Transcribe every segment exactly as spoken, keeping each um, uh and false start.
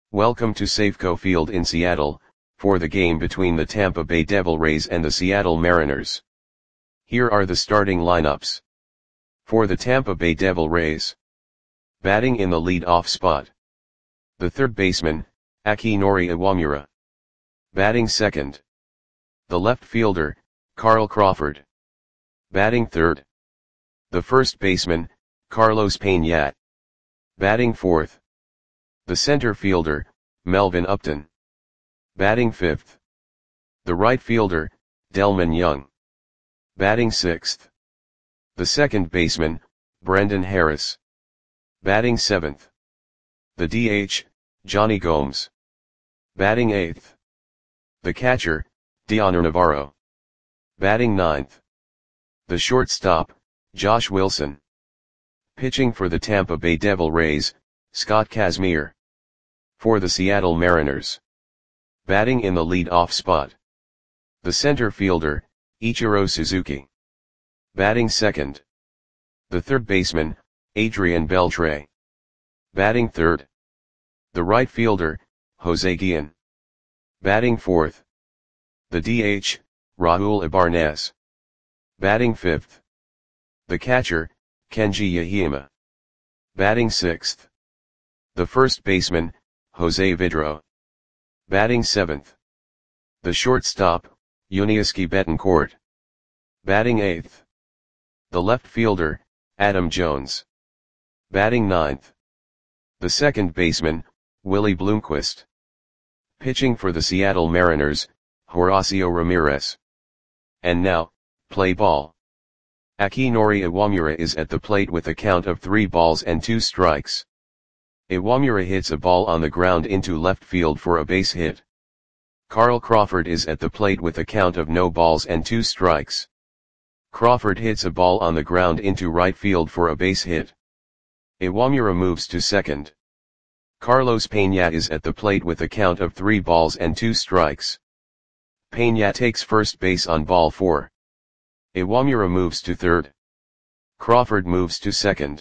Welcome to Safeco Field in Seattle, for the game between the Tampa Bay Devil Rays and the Seattle Mariners. Here are the starting lineups. For the Tampa Bay Devil Rays. Batting in the lead-off spot. The third baseman, Akinori Iwamura. Batting second. The left fielder, Carl Crawford. Batting third. The first baseman, Carlos Pena. Batting fourth. The center fielder, Melvin Upton. Batting fifth. The right fielder, Delmon Young. Batting sixth. The second baseman, Brendan Harris. Batting seventh. The D H, Johnny Gomes. Batting eighth. The catcher, Dioner Navarro. Batting ninth. The shortstop, Josh Wilson. Pitching for the Tampa Bay Devil Rays, Scott Kazmir. For the Seattle Mariners. Batting in the lead-off spot. The center fielder, Ichiro Suzuki. Batting second. The third baseman, Adrian Beltre. Batting third. The right fielder, Jose Guillen. Batting fourth. The D H, Raul Ibarnes. Batting fifth. The catcher, Kenji Yahima. Batting sixth. The first baseman, Jose Vidro. Batting seventh. The shortstop, Yuniesky Betancourt. Batting eighth. The left fielder, Adam Jones. Batting ninth. The second baseman, Willie Bloomquist. Pitching for the Seattle Mariners, Horacio Ramirez. And now, play ball. Akinori Iwamura is at the plate with a count of three balls and two strikes. Iwamura hits a ball on the ground into left field for a base hit. Carl Crawford is at the plate with a count of no balls and two strikes. Crawford hits a ball on the ground into right field for a base hit. Iwamura moves to second. Carlos Pena is at the plate with a count of three balls and two strikes. Pena takes first base on ball four. Iwamura moves to third. Crawford moves to second.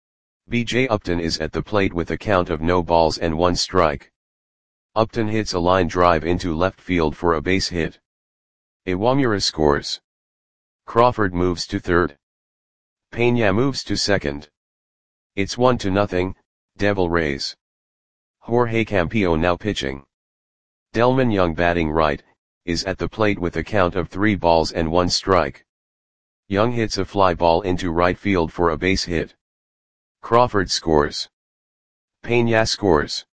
B J Upton is at the plate with a count of no balls and one strike. Upton hits a line drive into left field for a base hit. Iwamura scores. Crawford moves to third. Pena moves to second. It's one to nothing, Devil Rays. Jorge Campillo now pitching. Delmon Young batting right, is at the plate with a count of three balls and one strike. Young hits a fly ball into right field for a base hit. Crawford scores. Pena scores.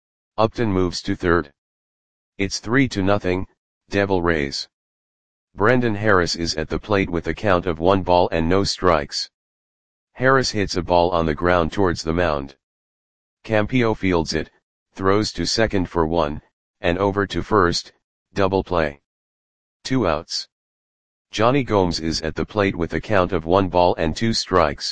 Upton moves to third. It's three to nothing, Devil Rays. Brendan Harris is at the plate with a count of one ball and no strikes. Harris hits a ball on the ground towards the mound. Campillo fields it, throws to second for one, and over to first, double play. Two outs. Johnny Gomes is at the plate with a count of one ball and two strikes.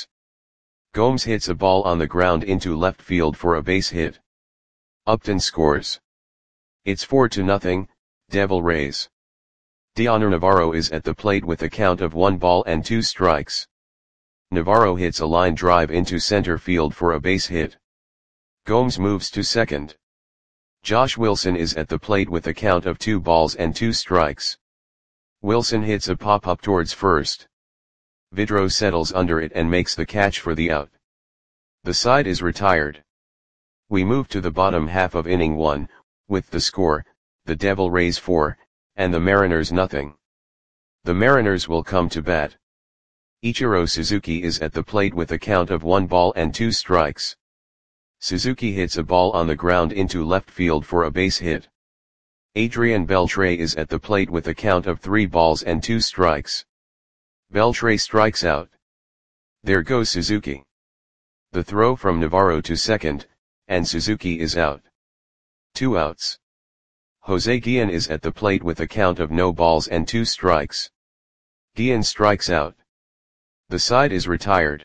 Gomes hits a ball on the ground into left field for a base hit. Upton scores. It's four to nothing, Devil Rays. Dioner Navarro is at the plate with a count of one ball and two strikes. Navarro hits a line drive into center field for a base hit. Gomes moves to second. Josh Wilson is at the plate with a count of two balls and two strikes. Wilson hits a pop-up towards first. Vidro settles under it and makes the catch for the out. The side is retired. We move to the bottom half of inning one, with the score, the Devil Rays four, and the Mariners nothing. The Mariners will come to bat. Ichiro Suzuki is at the plate with a count of one ball and two strikes. Suzuki hits a ball on the ground into left field for a base hit. Adrian Beltre is at the plate with a count of three balls and two strikes. Beltre strikes out. There goes Suzuki. The throw from Navarro to second, and Suzuki is out. Two outs. Jose Guillen is at the plate with a count of no balls and two strikes. Guillen strikes out. The side is retired.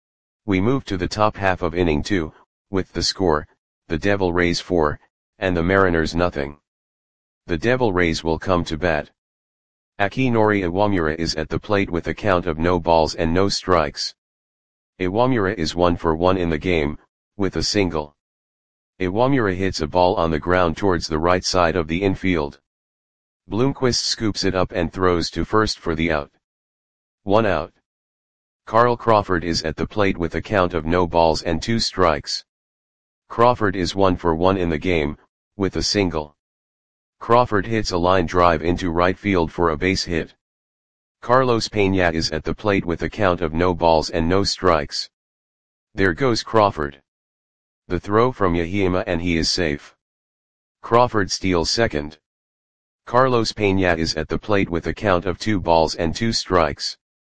We move to the top half of inning two, with the score, the Devil Rays four, and the Mariners nothing. The Devil Rays will come to bat. Akinori Iwamura is at the plate with a count of no balls and no strikes. Iwamura is one for one in the game, with a single. Iwamura hits a ball on the ground towards the right side of the infield. Bloomquist scoops it up and throws to first for the out. One out. Carl Crawford is at the plate with a count of no balls and two strikes. Crawford is one for one in the game, with a single. Crawford hits a line drive into right field for a base hit. Carlos Peña is at the plate with a count of no balls and no strikes. There goes Crawford. The throw from Yahima and he is safe. Crawford steals second. Carlos Peña is at the plate with a count of two balls and two strikes.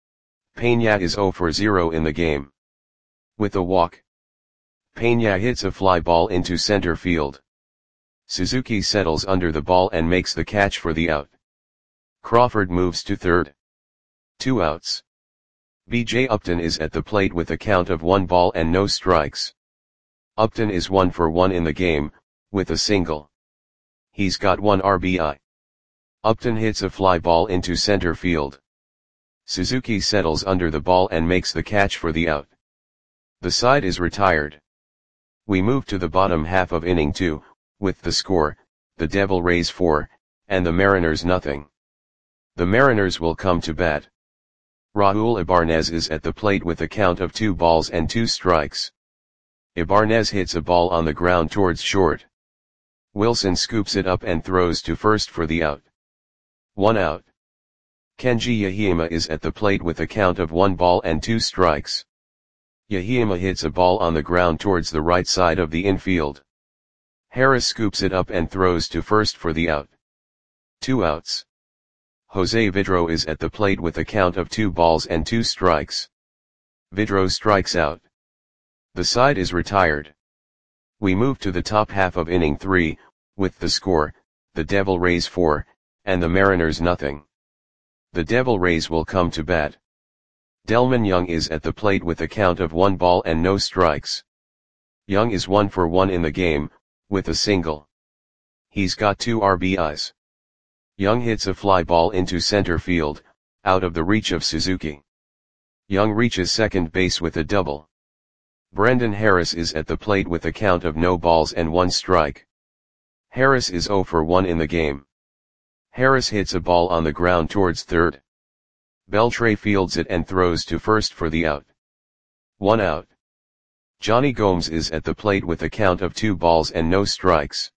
Peña is zero for zero in the game. With a walk, Peña hits a fly ball into center field. Suzuki settles under the ball and makes the catch for the out. Crawford moves to third. Two outs. B J Upton is at the plate with a count of one ball and no strikes. Upton is one for one in the game, with a single. He's got one R B I. Upton hits a fly ball into center field. Suzuki settles under the ball and makes the catch for the out. The side is retired. We move to the bottom half of inning two, with the score, the Devil Rays four, and the Mariners nothing. The Mariners will come to bat. Raul Ibarnez is at the plate with a count of two balls and two strikes. Ibarnez hits a ball on the ground towards short. Wilson scoops it up and throws to first for the out. One out. Kenji Yahima is at the plate with a count of one ball and two strikes. Yahima hits a ball on the ground towards the right side of the infield. Harris scoops it up and throws to first for the out. Two outs. Jose Vidro is at the plate with a count of two balls and two strikes. Vidro strikes out. The side is retired. We move to the top half of inning three, with the score, the Devil Rays four, and the Mariners nothing. The Devil Rays will come to bat. Delman Young is at the plate with a count of one ball and no strikes. Young is one for one in the game, with a single. He's got two R B Is. Young hits a fly ball into center field, out of the reach of Suzuki. Young reaches second base with a double. Brendan Harris is at the plate with a count of no balls and one strike. Harris is zero for one in the game. Harris hits a ball on the ground towards third. Beltre fields it and throws to first for the out. One out. Johnny Gomes is at the plate with a count of two balls and no strikes.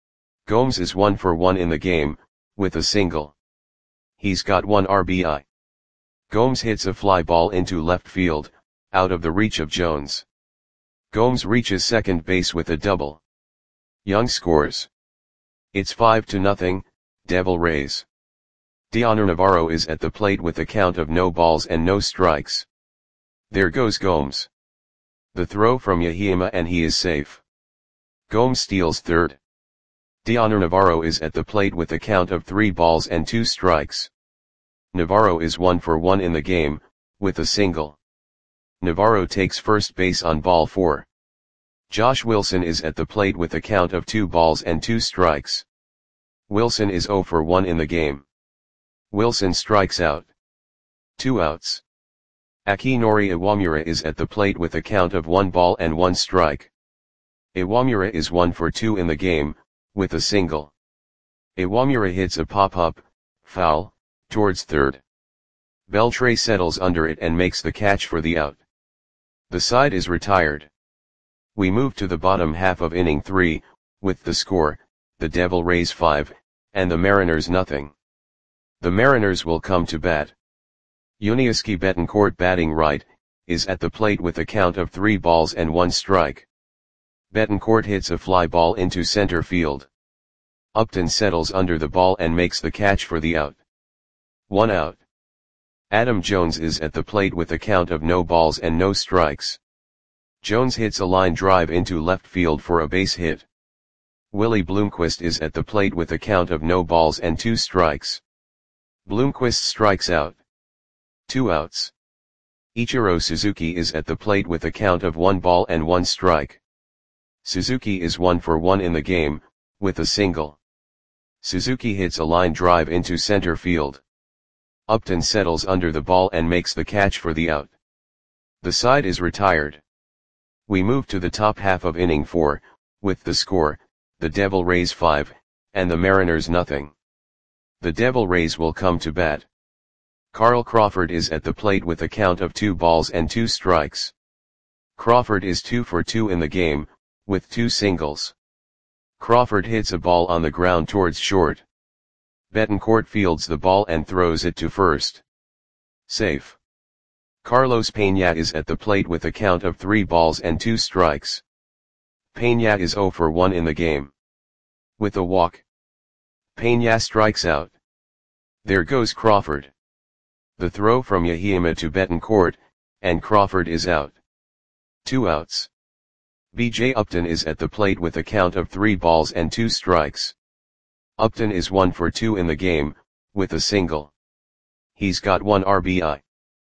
Gomes is one for one in the game, with a single. He's got one R B I. Gomes hits a fly ball into left field, out of the reach of Jones. Gomes reaches second base with a double. Young scores. It's five to nothing, Devil Rays. Dioner Navarro is at the plate with a count of no balls and no strikes. There goes Gomes. The throw from Yahima and he is safe. Gomes steals third. Dioner Navarro is at the plate with a count of three balls and two strikes. Navarro is one for one in the game, with a single. Navarro takes first base on ball four. Josh Wilson is at the plate with a count of two balls and two strikes. Wilson is zero for one in the game. Wilson strikes out. Two outs. Akinori Iwamura is at the plate with a count of one ball and one strike. Iwamura is one for two in the game, with a single. Iwamura hits a pop-up, foul, towards third. Beltre settles under it and makes the catch for the out. The side is retired. We move to the bottom half of inning three, with the score, the Devil Rays five, and the Mariners nothing. The Mariners will come to bat. Yuniesky Betancourt, batting right, is at the plate with a count of three balls and one strike. Betancourt hits a fly ball into center field. Upton settles under the ball and makes the catch for the out. One out. Adam Jones is at the plate with a count of no balls and no strikes. Jones hits a line drive into left field for a base hit. Willie Bloomquist is at the plate with a count of no balls and two strikes. Bloomquist strikes out. Two outs. Ichiro Suzuki is at the plate with a count of one ball and one strike. Suzuki is one for one in the game, with a single. Suzuki hits a line drive into center field. Upton settles under the ball and makes the catch for the out. The side is retired. We move to the top half of inning four, with the score, the Devil Rays five, and the Mariners nothing. The Devil Rays will come to bat. Carl Crawford is at the plate with a count of two balls and two strikes. Crawford is two for two in the game, with two singles. Crawford hits a ball on the ground towards short. Betancourt fields the ball and throws it to first. Safe. Carlos Peña is at the plate with a count of three balls and two strikes. Peña is zero for one in the game. With a walk, Peña strikes out. There goes Crawford. The throw from Yahima to Betancourt, and Crawford is out. Two outs. B J Upton is at the plate with a count of three balls and two strikes. Upton is one for two in the game, with a single. He's got one R B I.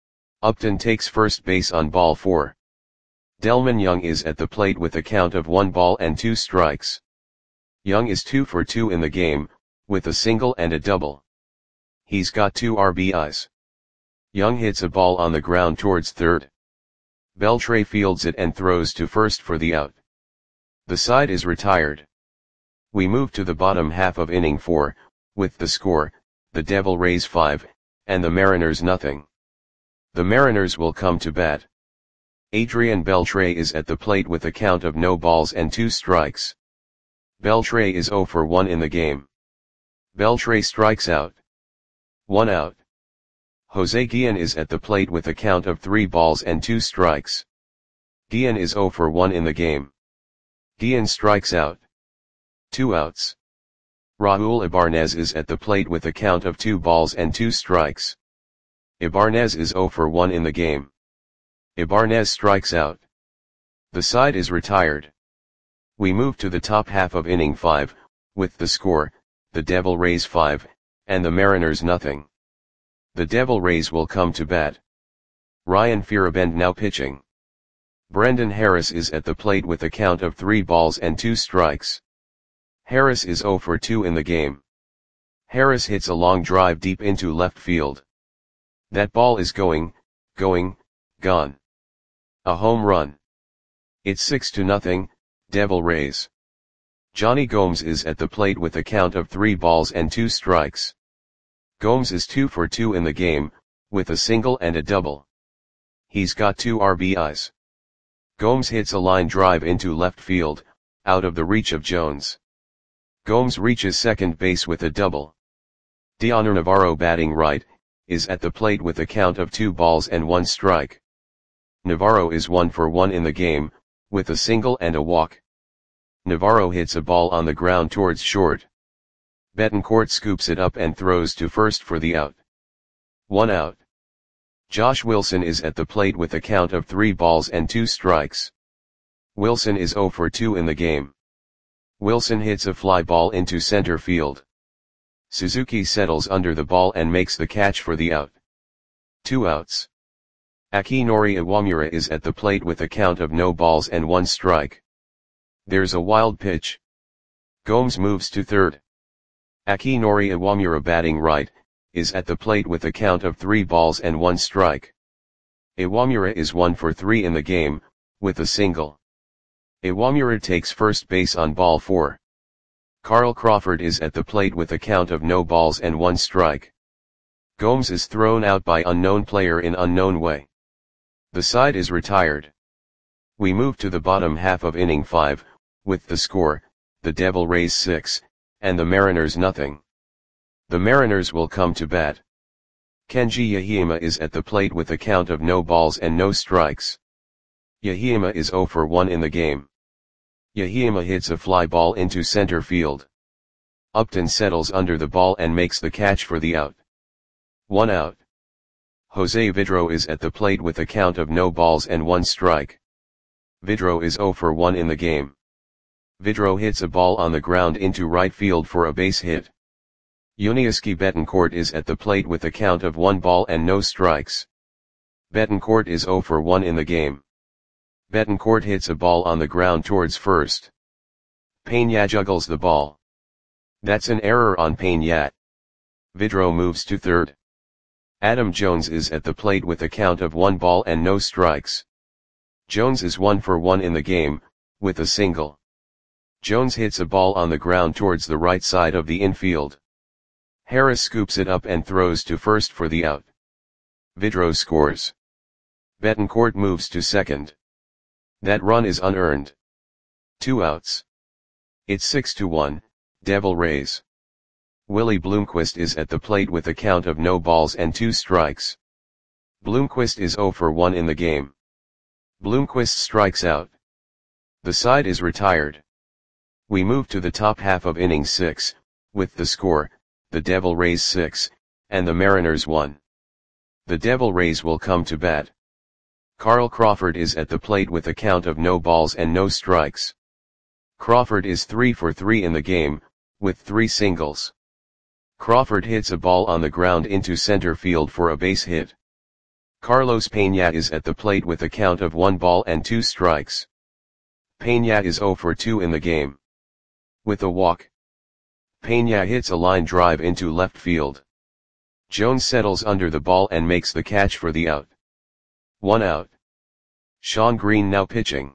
Upton takes first base on ball four. Delmon Young is at the plate with a count of one ball and two strikes. Young is two for two in the game, with a single and a double. He's got two R B Is. Young hits a ball on the ground towards third. Beltre fields it and throws to first for the out. The side is retired. We move to the bottom half of inning four, with the score, the Devil Rays five, and the Mariners nothing. The Mariners will come to bat. Adrian Beltre is at the plate with a count of no balls and two strikes. Beltre is zero for one in the game. Beltre strikes out. One out. Jose Guillen is at the plate with a count of three balls and two strikes. Guillen is zero for one in the game. Guillen strikes out. Two outs. Raul Ibanez is at the plate with a count of two balls and two strikes. Ibanez is zero for one in the game. Ibanez strikes out. The side is retired. We move to the top half of inning five, with the score, the Devil Rays five, and the Mariners nothing. The Devil Rays will come to bat. Ryan Feerabend now pitching. Brendan Harris is at the plate with a count of three balls and two strikes. Harris is zero for two in the game. Harris hits a long drive deep into left field. That ball is going, going, gone. A home run. It's six to nothing, Devil Rays. Johnny Gomes is at the plate with a count of three balls and two strikes. Gomes is two for two in the game, with a single and a double. He's got two R B Is. Gomes hits a line drive into left field, out of the reach of Jones. Gomes reaches second base with a double. Dioner Navarro batting right, is at the plate with a count of two balls and one strike. Navarro is one for one in the game, with a single and a walk. Navarro hits a ball on the ground towards short. Betancourt scoops it up and throws to first for the out. One out. Josh Wilson is at the plate with a count of three balls and two strikes. Wilson is zero for two in the game. Wilson hits a fly ball into center field. Suzuki settles under the ball and makes the catch for the out. Two outs. Akinori Iwamura is at the plate with a count of no balls and one strike. There's a wild pitch. Gomes moves to third. Akinori Iwamura batting right, is at the plate with a count of three balls and one strike. Iwamura is one for three in the game, with a single. Iwamura takes first base on ball four. Carl Crawford is at the plate with a count of no balls and one strike. Gomes is thrown out by unknown player in unknown way. The side is retired. We move to the bottom half of inning five, with the score, the Devil Rays six, and the Mariners nothing. The Mariners will come to bat. Kenji Yahima is at the plate with a count of no balls and no strikes. Yahima is zero for one in the game. Yahima hits a fly ball into center field. Upton settles under the ball and makes the catch for the out. One out. Jose Vidro is at the plate with a count of no balls and one strike. Vidro is zero for one in the game. Vidro hits a ball on the ground into right field for a base hit. Yuniesky Betancourt is at the plate with a count of one ball and no strikes. Betancourt is zero for one in the game. Betancourt hits a ball on the ground towards first. Peña juggles the ball. That's an error on Peña. Vidro moves to third. Adam Jones is at the plate with a count of one ball and no strikes. Jones is one for one in the game, with a single. Jones hits a ball on the ground towards the right side of the infield. Harris scoops it up and throws to first for the out. Vidro scores. Betancourt moves to second. That run is unearned. Two outs. It's six to one, Devil Rays. Willie Bloomquist is at the plate with a count of no balls and two strikes. Bloomquist is zero for one in the game. Bloomquist strikes out. The side is retired. We move to the top half of inning six, with the score, the Devil Rays six, and the Mariners one. The Devil Rays will come to bat. Carl Crawford is at the plate with a count of no balls and no strikes. Crawford is three for three in the game, with three singles. Crawford hits a ball on the ground into center field for a base hit. Carlos Peña is at the plate with a count of one ball and two strikes. Peña is zero for two in the game. With a walk, Peña hits a line drive into left field. Jones settles under the ball and makes the catch for the out. One out. Shawn Green now pitching.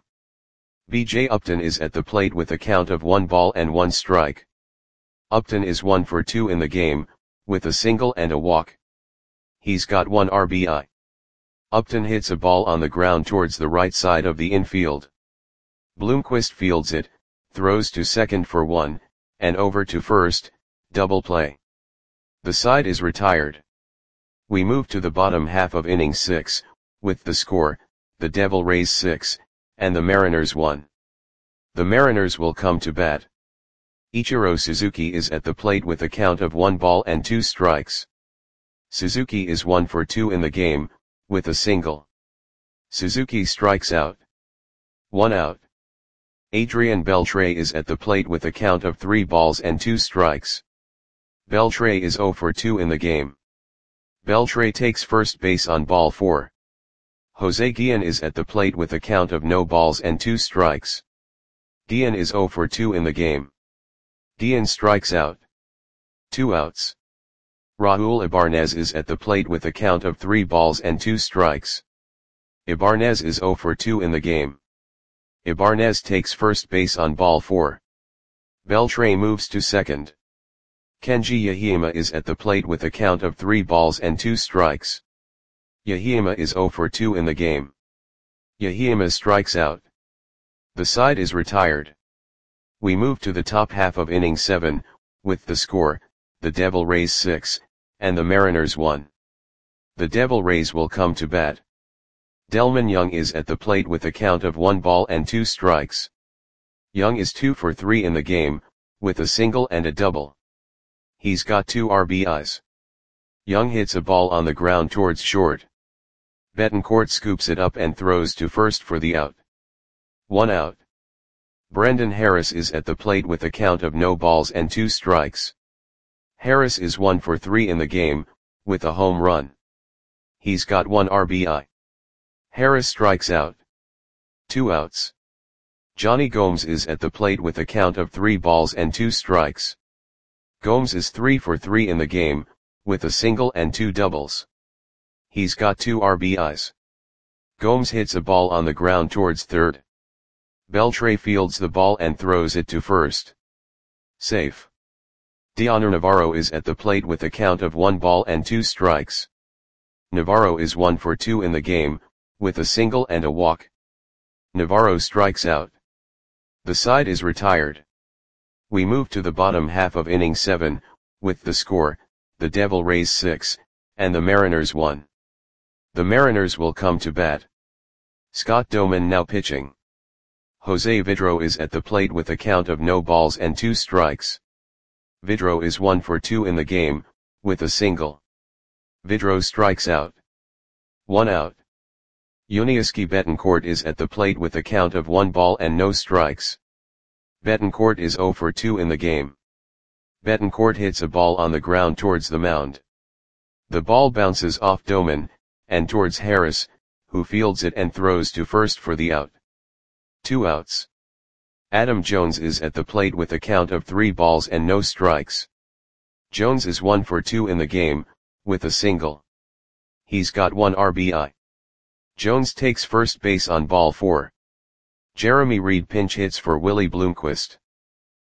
B J Upton is at the plate with a count of one ball and one strike. Upton is one for two in the game, with a single and a walk. He's got one R B I. Upton hits a ball on the ground towards the right side of the infield. Bloomquist fields it, throws to second for one, and over to first, double play. The side is retired. We move to the bottom half of inning six, with the score, the Devil Rays six, and the Mariners one. The Mariners will come to bat. Ichiro Suzuki is at the plate with a count of one ball and two strikes. Suzuki is one for two in the game, with a single. Suzuki strikes out. One out. Adrian Beltre is at the plate with a count of three balls and two strikes. Beltre is zero for two in the game. Beltre takes first base on ball four. Jose Guillen is at the plate with a count of no balls and two strikes. Guillen is zero for two in the game. Guillen strikes out. Two outs. Raul Ibanez is at the plate with a count of three balls and two strikes. Ibanez is zero for two in the game. Ibanez takes first base on ball four. Beltre moves to second. Kenji Yahima is at the plate with a count of three balls and two strikes. Yahima is zero for two in the game. Yahima strikes out. The side is retired. We move to the top half of inning seven, with the score, the Devil Rays six, and the Mariners one. The Devil Rays will come to bat. Delmon Young is at the plate with a count of one ball and two strikes. Young is two for three in the game, with a single and a double. He's got two R B Is. Young hits a ball on the ground towards short. Betancourt scoops it up and throws to first for the out. One out. Brendan Harris is at the plate with a count of no balls and two strikes. Harris is one for three in the game, with a home run. He's got one R B I. Harris strikes out. Two outs. Johnny Gomes is at the plate with a count of three balls and two strikes. Gomes is three for three in the game, with a single and two doubles. He's got two R B Is. Gomes hits a ball on the ground towards third. Beltre fields the ball and throws it to first. Safe. Dioner Navarro is at the plate with a count of one ball and two strikes. Navarro is one for two in the game, with a single and a walk. Navarro strikes out. The side is retired. We move to the bottom half of inning seven, with the score, the Devil Rays six, and the Mariners one. The Mariners will come to bat. Scott Doman now pitching. Jose Vidro is at the plate with a count of no balls and two strikes. Vidro is one for two in the game, with a single. Vidro strikes out. One out. Yuniesky Betancourt is at the plate with a count of one ball and no strikes. Betancourt is zero for two in the game. Betancourt hits a ball on the ground towards the mound. The ball bounces off Doman, and towards Harris, who fields it and throws to first for the out. Two outs. Adam Jones is at the plate with a count of three balls and no strikes. Jones is one for two in the game, with a single. He's got one R B I. Jones takes first base on ball four. Jeremy Reed pinch hits for Willie Bloomquist.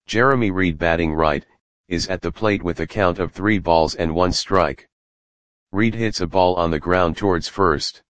Jeremy Reed batting right, is at the plate with a count of three balls and one strike. Reed hits a ball on the ground towards first.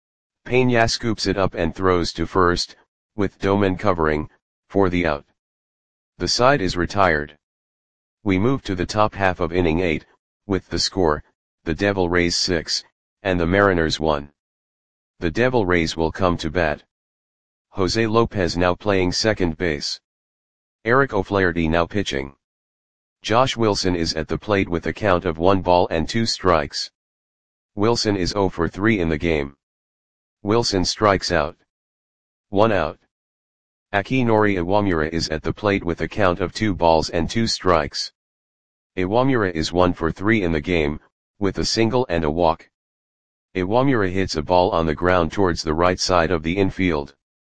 Peña scoops it up and throws to first, with Doman covering, for the out. The side is retired. We move to the top half of inning eight, with the score, the Devil Rays six, and the Mariners one. The Devil Rays will come to bat. Jose Lopez now playing second base. Eric O'Flaherty now pitching. Josh Wilson is at the plate with a count of one ball and two strikes. Wilson is zero for three in the game. Wilson strikes out. One out. Akinori Iwamura is at the plate with a count of two balls and two strikes. Iwamura is one for three in the game, with a single and a walk. Iwamura hits a ball on the ground towards the right side of the infield.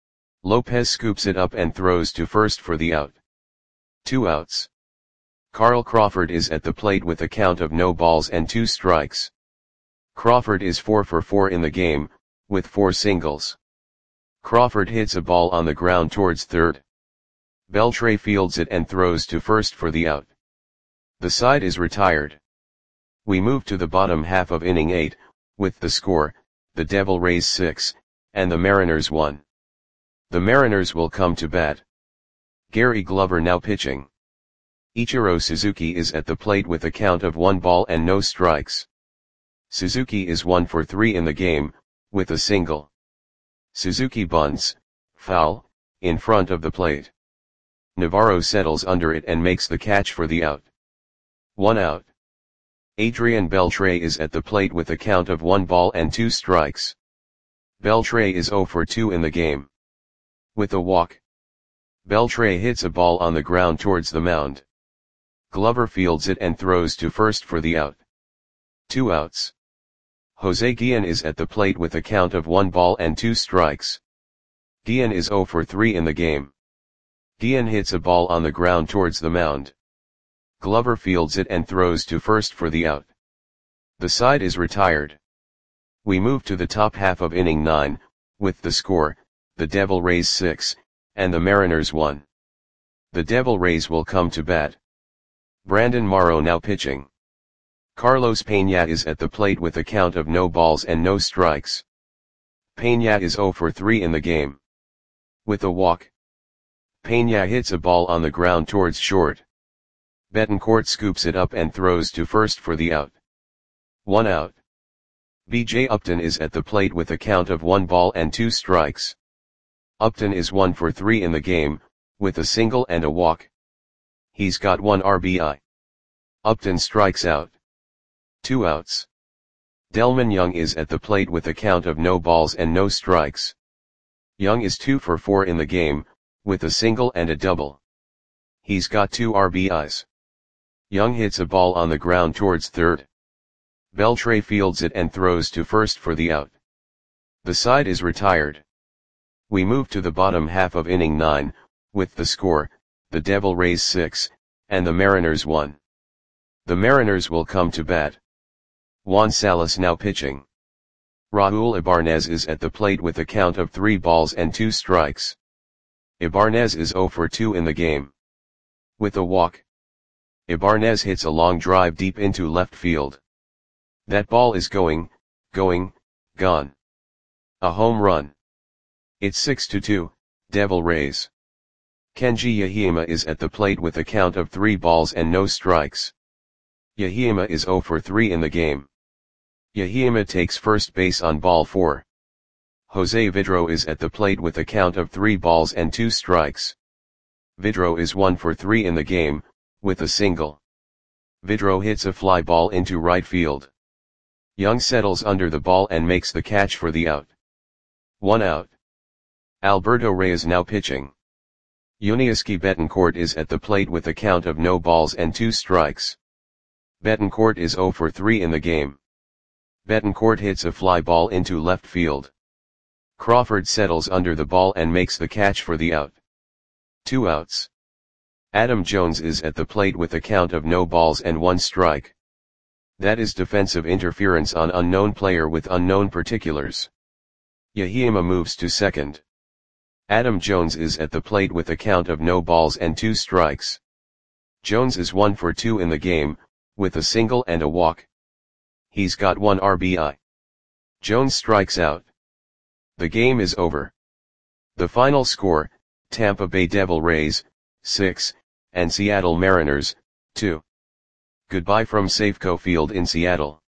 Lopez scoops it up and throws to first for the out. Two outs. Carl Crawford is at the plate with a count of no balls and two strikes. Crawford is four for four in the game, with four singles. Crawford hits a ball on the ground towards third. Beltre fields it and throws to first for the out. The side is retired. We move to the bottom half of inning eight, with the score, the Devil Rays six, and the Mariners one. The Mariners will come to bat. Gary Glover now pitching. Ichiro Suzuki is at the plate with a count of one ball and no strikes. Suzuki is one for three in the game, with a single. Suzuki bunts, foul, in front of the plate. Navarro settles under it and makes the catch for the out. One out. Adrian Beltre is at the plate with a count of one ball and two strikes. Beltre is zero for two in the game. With a walk. Beltre hits a ball on the ground towards the mound. Glover fields it and throws to first for the out. Two outs. Jose Guillen is at the plate with a count of one ball and two strikes. Guillen is zero for three in the game. Guillen hits a ball on the ground towards the mound. Glover fields it and throws to first for the out. The side is retired. We move to the top half of inning nine, with the score, the Devil Rays six, and the Mariners one. The Devil Rays will come to bat. Brandon Morrow now pitching. Carlos Peña is at the plate with a count of no balls and no strikes. Peña is zero for three in the game. With a walk. Peña hits a ball on the ground towards short. Betancourt scoops it up and throws to first for the out. One out. B J Upton is at the plate with a count of one ball and two strikes. Upton is one for three in the game, with a single and a walk. He's got one R B I. Upton strikes out. Two outs. Delmon Young is at the plate with a count of no balls and no strikes. Young is two for four in the game, with a single and a double. He's got two R B Is. Young hits a ball on the ground towards third. Beltre fields it and throws to first for the out. The side is retired. We move to the bottom half of inning nine, with the score, the Devil Rays six, and the Mariners one. The Mariners will come to bat. Juan Salas now pitching. Raul Ibanez is at the plate with a count of three balls and two strikes. Ibanez is zero for two in the game. With a walk. Ibanez hits a long drive deep into left field. That ball is going, going, gone. A home run. It's six to two, Devil Rays. Kenji Yahima is at the plate with a count of three balls and no strikes. Yahima is zero for three in the game. Yahima takes first base on ball four. Jose Vidro is at the plate with a count of three balls and two strikes. Vidro is one for three in the game, with a single. Vidro hits a fly ball into right field. Young settles under the ball and makes the catch for the out. One out. Alberto Reyes now pitching. Yuniesky Betancourt is at the plate with a count of no balls and two strikes. Betancourt is zero for three in the game. Betancourt hits a fly ball into left field. Crawford settles under the ball and makes the catch for the out. Two outs. Adam Jones is at the plate with a count of no balls and one strike. That is defensive interference on unknown player with unknown particulars. Yahima moves to second. Adam Jones is at the plate with a count of no balls and two strikes. Jones is one for two in the game, with a single and a walk. He's got one R B I. Jones strikes out. The game is over. The final score, Tampa Bay Devil Rays, six, and Seattle Mariners, two. Goodbye from Safeco Field in Seattle.